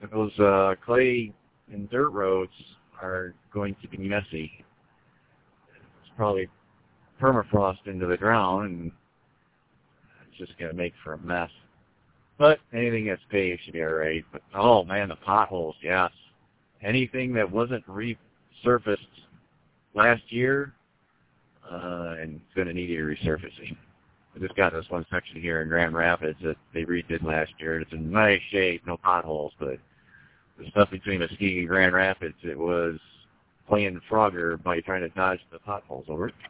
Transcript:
those clay and dirt roads are going to be messy. It's probably permafrost into the ground, and it's just going to make for a mess. But anything that's paved should be all right. But, oh, man, the potholes, yes. Anything that wasn't resurfaced last year, and it's going to need resurfacing. I just got this one section here in Grand Rapids that they redid last year. It's in nice shape, no potholes, but the stuff between Muskegon and Grand Rapids, it was playing Frogger by trying to dodge the potholes over it.